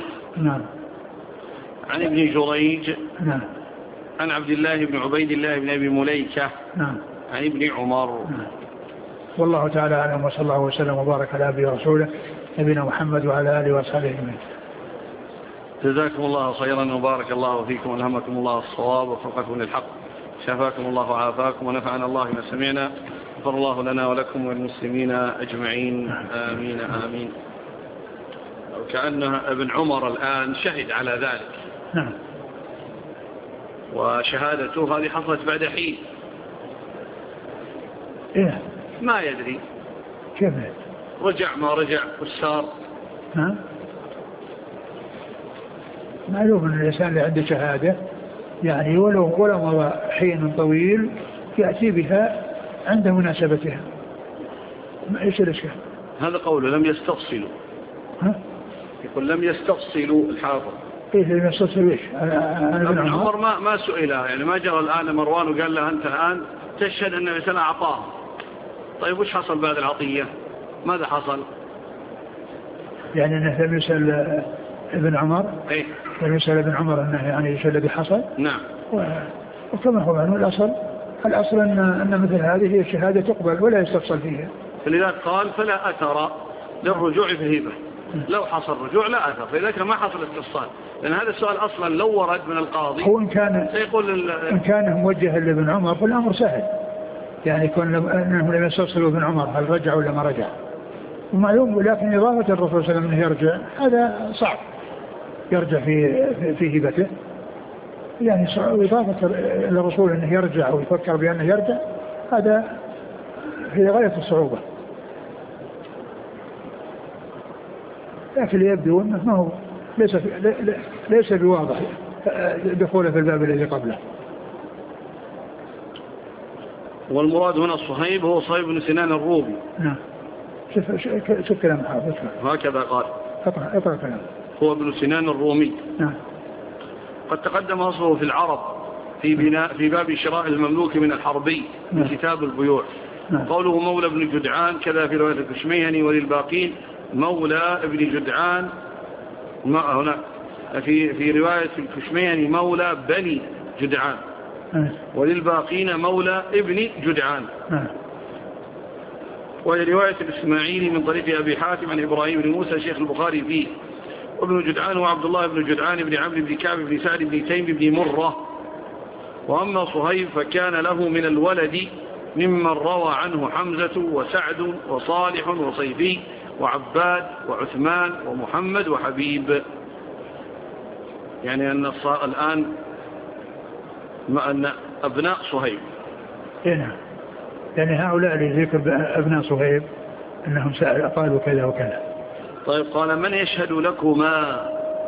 عن ابن جريج عن عبد الله بن عبيد الله بن أبي مليكة عن ابن عمر. والله تعالى أعلم، وصلى الله وسلم وبارك على أبي ورسوله نبينا محمد وعلى آله وأصحابه أجمعين. جزاكم الله خيرا وبارك الله فيكم والهمكم الله الصواب وفقكم للحق، شفاكم الله وعافاكم ونفعنا الله ما سمعنا، غفر الله لنا ولكم والمسلمين أجمعين، آمين آمين. وكأن ابن عمر الآن شهد على ذلك. نعم. وشهادته هذه حصلت بعد حين. إيه؟ ما يدري كيف رجع ما رجع والسار. ها؟ معلوم أن الإنسان اللي عنده شهادة يعني ولو مضى حين طويل يأتي بها عند مناسبتها. ما إيش الإشكال؟ هذا قوله لم يستفصلوا. ها؟ يقول لم يستفصلوا الحافظ. إيه لم يستفصلوا إيش؟ ابن عمر ما سئلها، يعني ما جرى الآن مروان وقال له أنت الآن تشهد أن الإنسان أعطاه. طيب وش حصل بعد العطية؟ ماذا حصل؟ يعني أنه لم يسأل ابن عمر. إيه؟ لم يسأل ابن عمر أنه يعني إيش الذي حصل؟ نعم. وكما هو عنه الأصل أن مثل هذه الشهادة تقبل ولا يستفصل فيها. فلذلك قال فلا أثر للرجوع في الهبة. لو حصل رجوع لا أثر، فلذلك ما حصل استفصال، لأن هذا السؤال أصلا لو ورد من القاضي هو سيقول إن كان موجه لابن عمر فالأمر سهل، يعني يكون أنهم لم يستفصلوا ابن عمر هل رجع ولا ما رجع ومعلوم، ولكن إضافة الرسول صلى الله عليه وسلم أنه يرجع هذا صعب، يرجع في هبته، يعني إضافة الرسول أنه يرجع أو يفكر بأنه يرجع هذا في غاية الصعوبة. لكن يبدو أنه ما هو ليس بواضح دخوله في الباب الذي قبله. والمراد هنا الصهيب هو صهيب بن سنان الرومي. نعم. شوف كلام حافظ هكذا قال. اقرأ كلام. هو ابن سنان الرومي. نعم. قد تقدم أصله في العرب في باب شراء المملوك من الحربي من كتاب البيوع. قوله مولى ابن جدعان كذا في رواية الكشميهني، وللباقين مولى ابن جدعان هنا في رواية الكشميهني مولى بني جدعان، وللباقين مولى ابن جدعان. ولرواية الإسماعيلي من طريق أبي حاتم عن إبراهيم بن موسى شيخ البخاري فيه. وابن جدعان وعبد الله بن جدعان بن عمرو بن كعب بن سعد بن تيم بن مرة. وأما صهيب فكان له من الولد ممن روى عنه حمزة وسعد وصالح وصيفي وعباد وعثمان ومحمد وحبيب، يعني أن الآن أن أبناء صهيب. نعم. يعني هؤلاء اللي ذكر أبناء صهيب أنهم قالوا كذا وكذا. طيب قال من يشهد لكما؟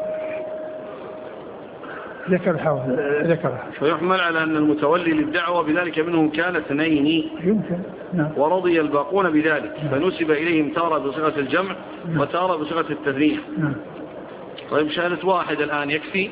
ذكرها. فيحمل على أن المتولي للدعوة بذلك منهم كان اثنين. يمكن. نعم. ورضي الباقون بذلك فنسب إليهم تارة بصيغة الجمع وتارة بصيغة التثنية. طيب شهادة واحد الآن يكفي؟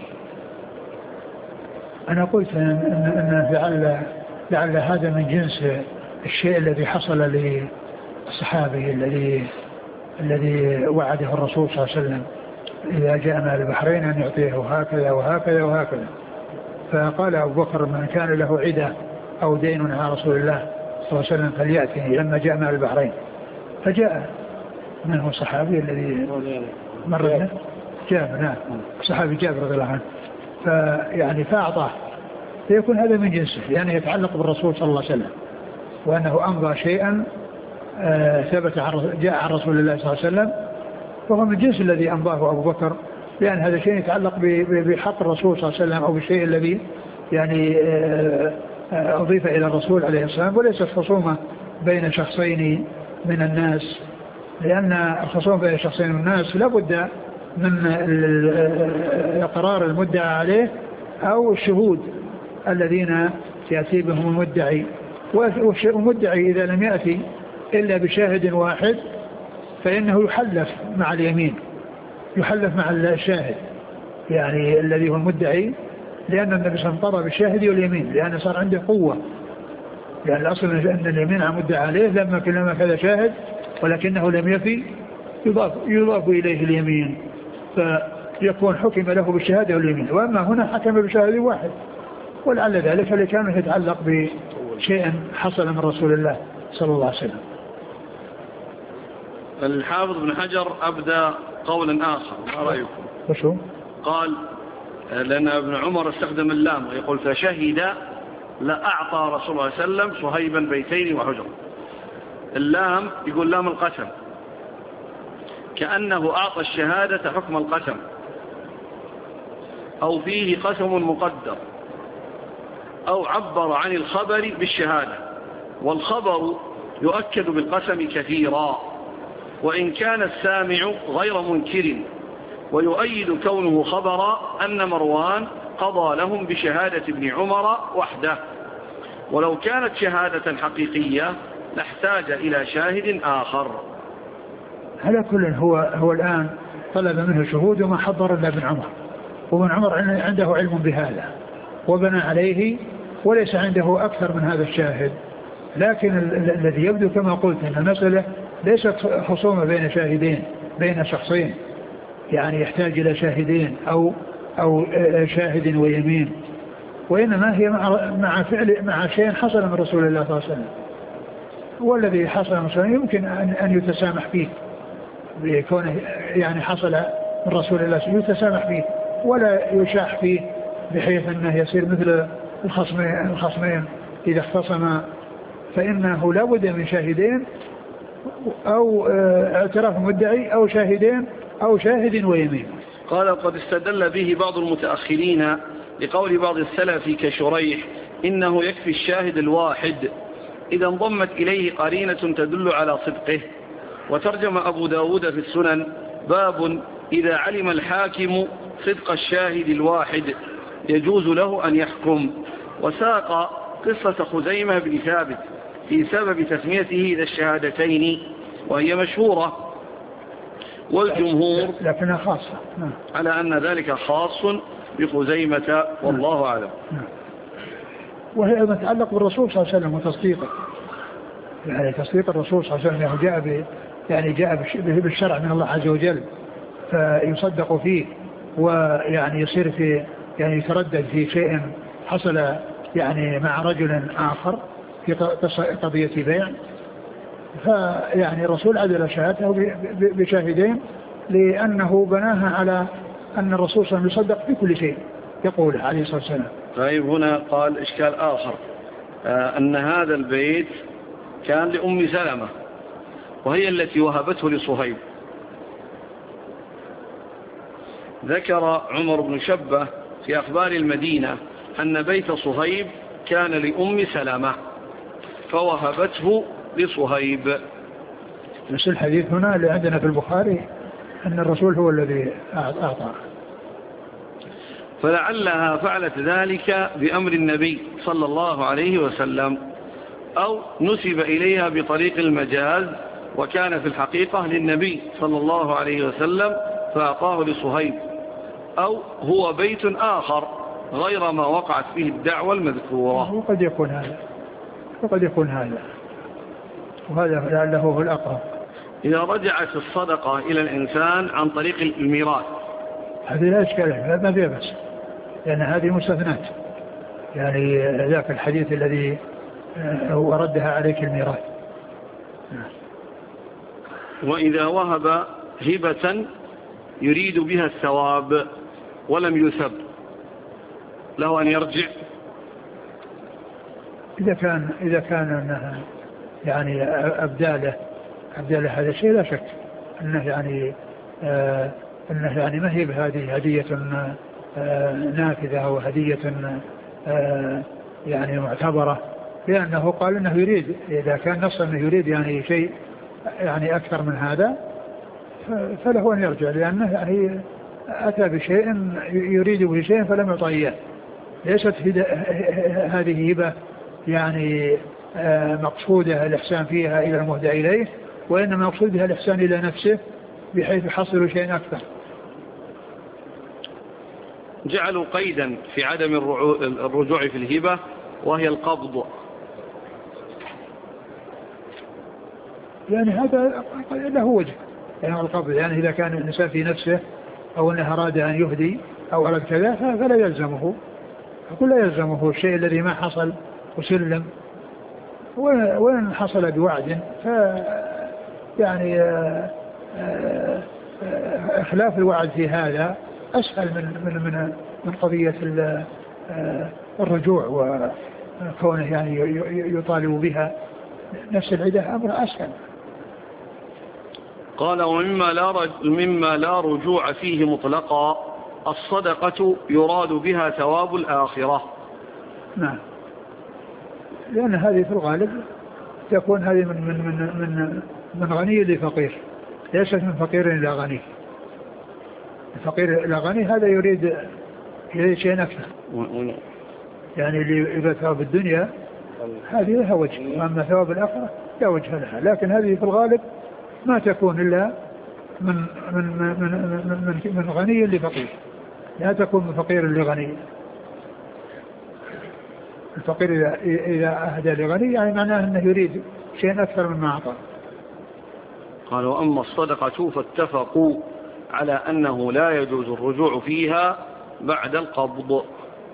أنا قلت أن لعل هذا من جنس الشيء الذي حصل للصحابي الذي وعده الرسول صلى الله عليه وسلم إذا جاء من البحرين أن يعطيه هكذا وهكذا وهكذا. فقال أبو بكر من كان له عدة أو دين على رسول الله صلى الله عليه وسلم فليأتني لما جاء من البحرين. فجاء منه الصحابي الذي مر جابر. نعم. الصحابي جابر رضي الله عنه. فيعني فأعطاه، فيكون هذا من جنسه لأنه يتعلق بالرسول صلى الله عليه وسلم، وأنه أمضى شيئا ثبت جاء عن رسول الله صلى الله عليه وسلم، فهو من جنس الذي أمضاه أبو بكر، لأن هذا شيء يتعلق بحق الرسول صلى الله عليه وسلم أو بالشيء الذي يعني أضيف إلى الرسول عليه السلام، وليست خصومة بين شخصين من الناس، لأن الخصومة بين شخصين من الناس لابد من إقرار المدعى عليه أو الشهود الذين يأتي بهم المدعي، والمدعي إذا لم يأتي إلا بشاهد واحد فإنه يحلف مع اليمين، يحلف مع الشاهد يعني الذي هو المدعي، لأن النبي صلى الله عليه وسلم طلب الشاهد واليمين لأنه صار عنده قوة. يعني الأصل أن اليمين على مدعى عليه لما كلما كذا شاهد ولكنه لم يفي يضاف إليه اليمين فيكون حكم له بالشهادة واليمين. وأما هنا حكم بشهادة واحد، ولعل ذلك لكان يتعلق بشيء حصل من رسول الله صلى الله عليه وسلم. الحافظ بن حجر أبدى قولا آخر، ما رأيكم؟ وشو؟ قال لأن ابن عمر استخدم اللام ويقول فشهد لأعطى رسول الله صلى الله عليه وسلم صهيبا بيتين وحجرا. اللام يقول لام القسم، كأنه أعطى الشهادة حكم القسم، أو فيه قسم مقدر، أو عبر عن الخبر بالشهادة، والخبر يؤكد بالقسم كثيرا وإن كان السامع غير منكر، ويؤيد كونه خبر أن مروان قضى لهم بشهادة ابن عمر وحده، ولو كانت شهادة حقيقية لاحتاج إلى شاهد آخر. على كل هو الآن طلب منه شهود وما حضر إلا ابن عمر، وابن عمر عنده علم بهذا وبنى عليه وليس عنده أكثر من هذا الشاهد. لكن الذي يبدو كما قلت أن المسألة ليست خصومة بين شاهدين بين شخصين، يعني يحتاج إلى شاهدين أو شاهد ويمين، وإنما هي مع شيء حصل من رسول الله صلى الله عليه وسلم، والذي حصل من رسول الله يمكن أن يتسامح فيه بكونه يعني حصل من رسول الله يتسامح فيه ولا يشاح فيه بحيث أنه يصير مثل الخصمين إذا اختصما، فإنه لا بد من شاهدين أو اعتراف مدعي أو شاهدين أو شاهد ويمين. قال قد استدل به بعض المتأخرين لقول بعض السلف كشريح إنه يكفي الشاهد الواحد إذا انضمت إليه قرينة تدل على صدقه. وترجم أبو داود في السنن باب إذا علم الحاكم صدق الشاهد الواحد يجوز له أن يحكم. وساق قصة خزيمة بن ثابت في سبب تسميته ذا الشهادتين وهي مشهورة، والجمهور لكنها خاصة على أن ذلك خاص بخزيمة والله أعلم. وهي متعلق بالرسول صلى الله عليه وسلم وتصديقه، يعني تصديق الرسول صلى الله عليه وسلم جاء بالشرع من الله عز وجل فيصدق فيه، ويعني يصير في يعني يتردد في شيء حصل يعني مع رجل آخر في قضية بيع، فيعني الرسول عدل شهادته بشاهدين لأنه بناها على أن الرسول صلى الله عليه وسلم يصدق في كل شيء يقوله عليه الصلاة والسلام. طيب هنا قال إشكال آخر أن هذا البيت كان لأم سلمة وهي التي وهبته لصهيب. ذكر عمر بن شبة في أخبار المدينة أن بيت صهيب كان لأم سلمة فوهبته لصهيب. نفس الحديث هنا اللي عندنا في البخاري أن الرسول هو الذي أعطى، فلعلها فعلت ذلك بأمر النبي صلى الله عليه وسلم أو نسب إليها بطريق المجاز وكان في الحقيقة للنبي صلى الله عليه وسلم فأعطاه لصهيب، أو هو بيت آخر غير ما وقعت فيه الدعوة المذكورة. وقد يكون هذا وهذا لعله هو الأقرب. إذا رجعت الصدقة إلى الإنسان عن طريق الميراث هذه لا إشكال ما فيها بس، لأن هذه مستثنات، يعني ذاك الحديث الذي وردها عليك الميراث. وإذا وهب هبة يريد بها الثواب ولم يثب له أن يرجع؟ إذا كان أنها يعني أبداله هذا الشيء لا شك أنه يعني ما هي بهذه هدية نافذة أو هدية يعني معتبرة، لأنه قال أنه يريد، إذا كان نصا أنه يريد يعني شيء يعني أكثر من هذا فله أن يرجع، لأنه يعني أتى بشيء يريد به شيء فلم يعطى إياه. ليست هذه هبة يعني مقصودها الإحسان فيها إلى المهدى إليه، وإنما مقصود بها الإحسان إلى نفسه بحيث يحصل شيء أكثر، جعلوا قيدا في عدم الرجوع في الهبة وهي القبض. يعني هذا له وجه، يعني القبض، يعني إذا كان الإنسان في نفسه أو أنه أراد أن يهدي أو أراد كذا فلا يلزمه، فقل لا يلزمه الشيء الذي ما حصل وسلم، وإن حصل بوعد يعني إخلاف الوعد في هذا أسهل من قضية الرجوع، وكونه يعني يطالب بها نفس العدة أمر أسهل. قال مما لا رجوع فيه مطلقا الصدقة يراد بها ثواب الآخرة. نعم، لأن هذه في الغالب تكون هذه من غني لفقير، ليست من فقير إلى غني. الفقير إلى غني هذا يريد شيء أكثر، يعني اللي إذا ثواب الدنيا هذه لها وجه، وأما ثواب الآخرة لا وجه لها. لكن هذه في الغالب ما تكون إلا من غني لفقير، لا تكون من فقير لغني. الفقير إذا أهدى لغني يعني معناه أنه يريد شيء أكثر مما أعطى. قالوا أما الصدقة فاتفقوا على أنه لا يجوز الرجوع فيها بعد القبض.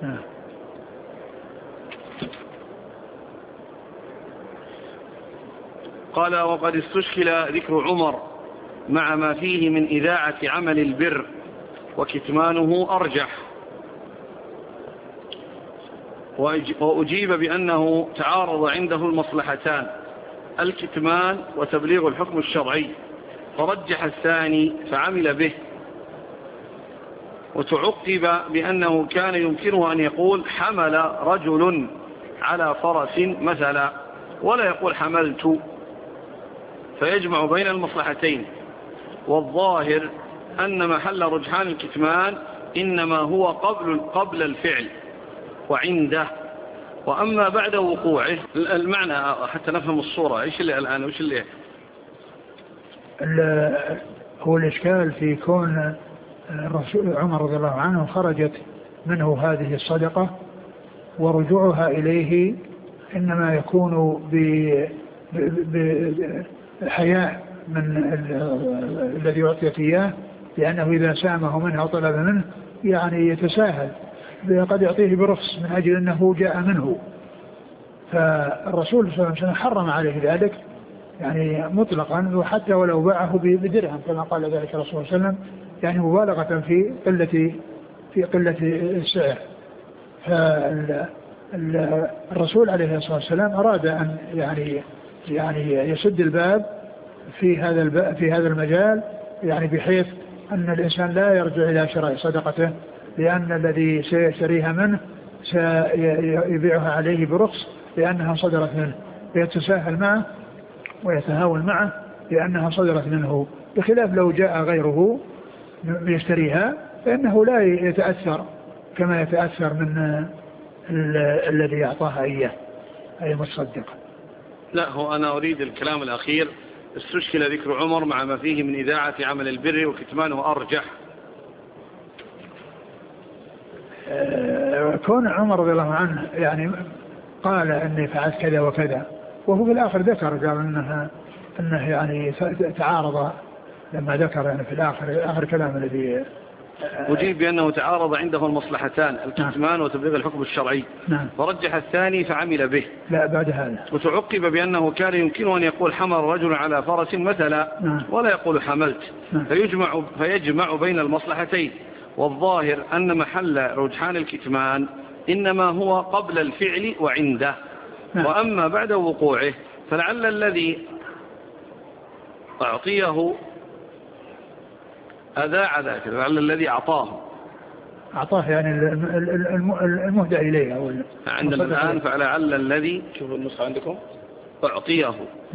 قال وقد استشكل ذكر عمر مع ما فيه من إذاعة عمل البر وكتمانه أرجح، وأجيب بأنه تعارض عنده المصلحتان الكتمان وتبليغ الحكم الشرعي، فرجح الثاني فعمل به، وتعقب بأنه كان يمكنه أن يقول حمل رجل على فرس مثلا ولا يقول حملت، فيجمع بين المصلحتين. والظاهر أن محل رجحان الكتمان إنما هو قبل الفعل وعنده، وأما بعد وقوعه. المعنى حتى نفهم الصورة إيش اللي الآن وإيش اللي هو الإشكال في كون الرسول عمر رضي الله عنه خرجت منه هذه الصدقة، ورجوعها إليه إنما يكون بحياء من الذي أعطيت إياه، لأنه إذا سامه منه وطلب منه يعني يتساهل، قد يعطيه برخص من أجل أنه جاء منه. فالرسول صلى الله عليه وسلم حرم عليه ذلك يعني مطلقا، وحتى ولو باعه بدرهم كما قال ذلك الرسول صلى الله عليه وسلم، يعني مبالغة في قلة السعر. فالرسول عليه الصلاة والسلام أراد أن يعني يسد الباب في هذا المجال، يعني بحيث أن الإنسان لا يرجع إلى شراء صدقته، لأن الذي سيشتريها منه سيبيعها عليه برخص لأنها صدرت منه، فيتساهل معه ويتهاون معه لأنها صدرت منه، بخلاف لو جاء غيره يشتريها فإنه لا يتأثر كما يتأثر من الذي أعطاها إياه أي متصدق. لا، هو أنا أريد الكلام الأخير. استشكل ذكر عمر مع ما فيه من إذاعة عمل البر وكتمانه أرجح. كون عمر رضي الله عنه يعني قال أني فعلت كذا وكذا، وهو في الآخر ذكر قال أنه يعني تعارض لما ذكر يعني في آخر كلام الذي أجيب بأنه تعارض عنده المصلحتان الكتمان وتبليغ الحكم الشرعي. فرجح الثاني فعمل به. لا بعد هذا. وتعقب بأنه كان يمكنه أن يقول حمل رجل على فرس مثلا ولا يقول حملت، فيجمع بين المصلحتين. والظاهر أن محل رجحان الكتمان إنما هو قبل الفعل وعنده، وأما بعد وقوعه فلعل الذي أعطيه أذاع ذلك، لعل الذي أعطاه يعني المهدى إليه عندنا الآن، فلعل الذي شوفوا النسخة عندكم أعطيه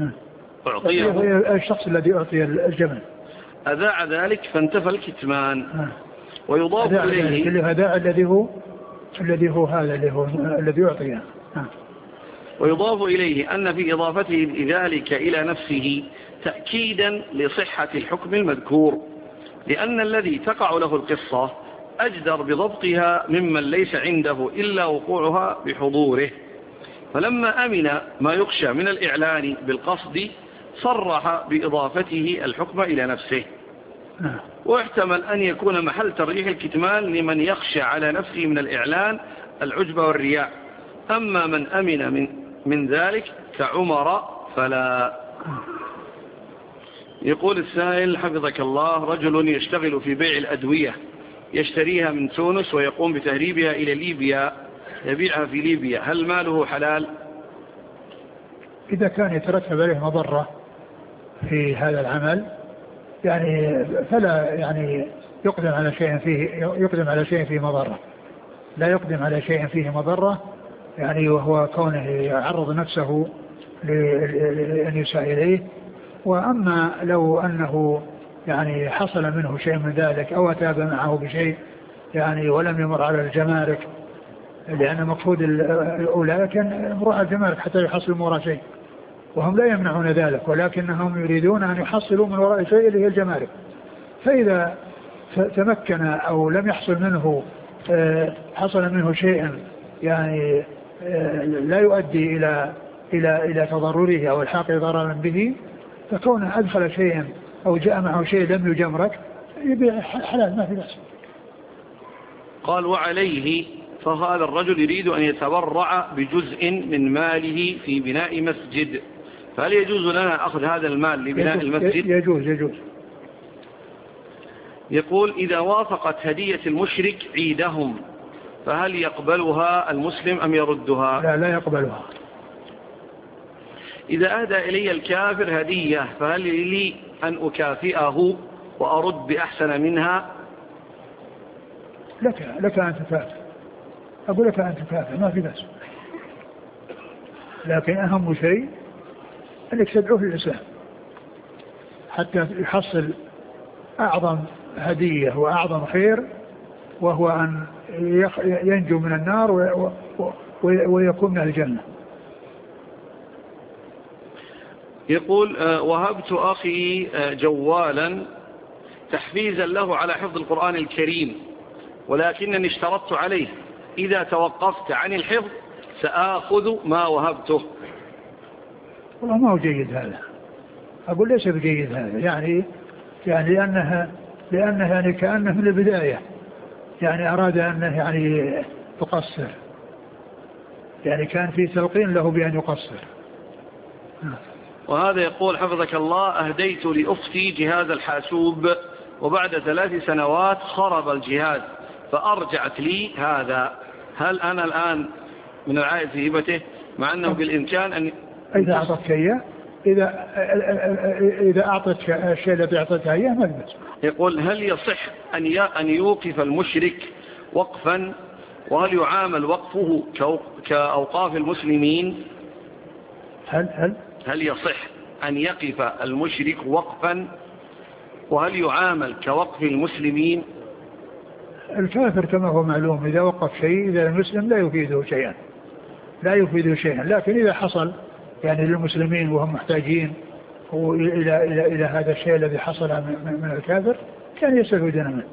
الشخص الذي أعطي الجمل أذاع ذلك فانتفى الكتمان. ويضاف إليه الذي هو هذا الذي أعطيه. ويضاف إليه أن في إضافته ذلك إلى نفسه تأكيدا لصحة الحكم المذكور، لأن الذي تقع له القصة أجدر بضبطها ممن ليس عنده إلا وقوعها بحضوره. فلما أمن ما يخشى من الإعلان بالقصد صرح بإضافته الحكم إلى نفسه. واحتمل أن يكون محل ترجيح الكتمان لمن يخشى على نفسه من الإعلان العجب والرياء. أما من أمن من ذلك كعمر فلا. يقول السائل حفظك الله: رجل يشتغل في بيع الأدوية، يشتريها من تونس ويقوم بتهريبها إلى ليبيا يبيعها في ليبيا، هل ماله حلال؟ إذا كان يترتب عليه مضرة في هذا العمل يعني فلا يعني يقدم على شيء فيه مضرة، لا يقدم على شيء فيه مضرة يعني، وهو كونه يعرض نفسه لأن يساء إليه. وأما لو أنه يعني حصل منه شيء من ذلك أو أتاب معه بشيء يعني ولم يمر على الجمارك، لأن مقصود الأولى كان مر على الجمارك حتى يحصلوا من وراء شيء، وهم لا يمنعون ذلك، ولكنهم يريدون أن يحصلوا من وراء شيء اللي هي الجمارك. فإذا تمكن أو لم يحصل منه حصل منه شيء يعني لا يؤدي إلى تضرره أو الحاق ضررا به، فكونه أدخل شيئا أو جاء معه شيء لم يجمرك يبيع حلال ما في بأس. قال: وعليه فهذا الرجل يريد أن يتبرع بجزء من ماله في بناء مسجد، فهل يجوز لنا أخذ هذا المال لبناء المسجد؟ يجوز. يقول: إذا وافقت هدية المشرك عيدهم فهل يقبلها المسلم أم يردها؟ لا يقبلها. إذا أهدى إلي الكافر هدية فهل لي أن أكافئه وأرد بأحسن منها؟ لك أن تكافئ، أقول لك أن تكافئ ما في بأس، لكن أهم شيء أنك تدعوه للإسلام حتى يحصل أعظم هدية وأعظم خير، وهو أن ينجو من النار ويكون من الجنة. يقول: وهبت أخي جوالا تحفيزا له على حفظ القرآن الكريم، ولكنني اشترطت عليه إذا توقفت عن الحفظ سآخذ ما وهبته. والله ما هو جيد هذا، أقول ليس بجيد هذا، يعني لأنها يعني كأنه من البداية يعني أراد أنه يعني يقصر، يعني كان في تلقين له بأن يقصر. وهذا يقول حفظك الله: أهديت لأختي جهاز الحاسوب وبعد 3 سنوات خرب الجهاز فأرجعت لي هذا، هل أنا الآن من العائد في هبته مع أنه بالإمكان أن إذا أعطتك إياه إذا أعطتك الشيء الذي أعطتها إياه ما بس. يقول: هل يصح أن يوقف المشرك وقفا، وهل يعامل وقفه كأوقاف المسلمين؟ هل يصح أن يقف المشرك وقفا، وهل يعامل كوقف المسلمين؟ الكافر كما هو معلوم إذا وقف شيء إذا المسلم لا يفيده شيئا، لكن إذا حصل يعني للمسلمين وهم محتاجين إلى هذا الشيء الذي حصل من الكافر كان يستفيدون منه،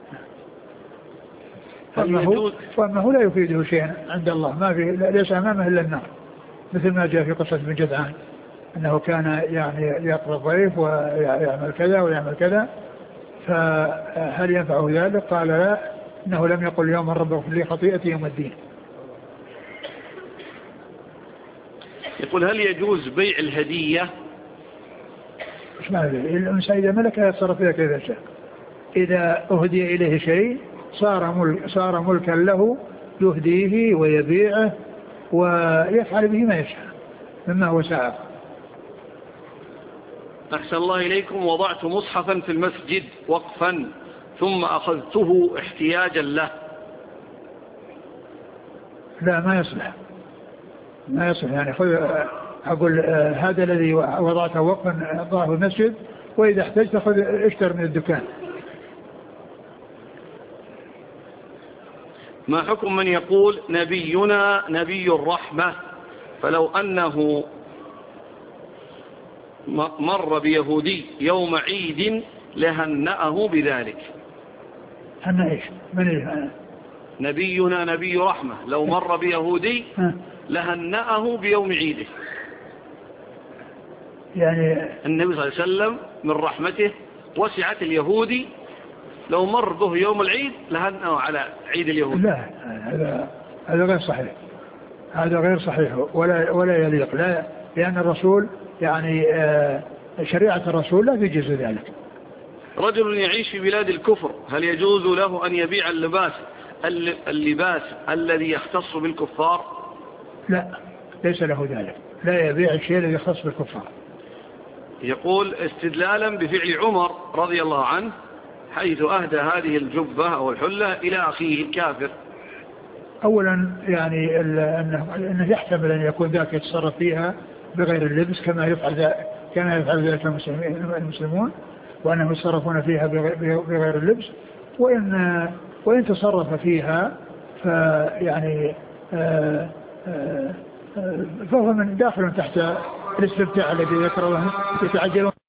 فأنه لا يفيده شيئا عند الله، ما في ليس أمامه إلا النار، مثل ما جاء في قصة بن جدعان أنه كان يعني يقضي الضيف ويعمل كذا ويعمل كذا، فهل ينفعه ذلك؟ قال لا، إنه لم يقل يوم رب اغفر لي خطيئتي يوم الدين. يقول: هل يجوز بيع الهدية؟ مش معنى الإنسان إذا ملكها يتصرف فيها كيف يشاء، إذا أهدي إليه شيء صار ملكا له، يهديه ويبيعه ويفعل به ما يشاء مما هو ساعة. أحسن الله إليكم: وضعت مصحفا في المسجد وقفا ثم أخذته احتياجا له. لا ما يصلح يعني أقول هذا الذي وضعته وقفا ضعه المسجد، وإذا احتجت اشتر من الدكان. ما حكم من يقول نبينا نبي الرحمة، فلو أنه مر بيهودي يوم عيد لهنأه بذلك؟ أن إيش من إيه؟ نبينا نبي رحمة لو مر بيهودي لهنأه بيوم عيده. يعني النبي صلى الله عليه وسلم من رحمته وسعت اليهودي لو مر به يوم العيد لهنأه على عيد اليهود. لا هذا غير صحيح، هذا غير صحيح ولا يليق، لا، لأن الرسول يعني شريعة الرسول لا تجوز ذلك. رجل يعيش في بلاد الكفر هل يجوز له أن يبيع اللباس الذي يختص بالكفار؟ لا، ليس له ذلك، لا يبيع الشيء الذي يختص بالكفار. يقول استدلالا بفعل عمر رضي الله عنه حيث أهدى هذه الجبة أو الحلة إلى أخيه الكافر. أولا يعني أنه يحتمل أن يكون ذاك يتصرف فيها بغير اللبس كما يفعل ذلك المسلمون، وأنهم يتصرفون فيها بغير اللبس، وإن تصرف فيها فيعني فهو من داخل تحت الاستمتاع الذي ذكر الله يتعجلون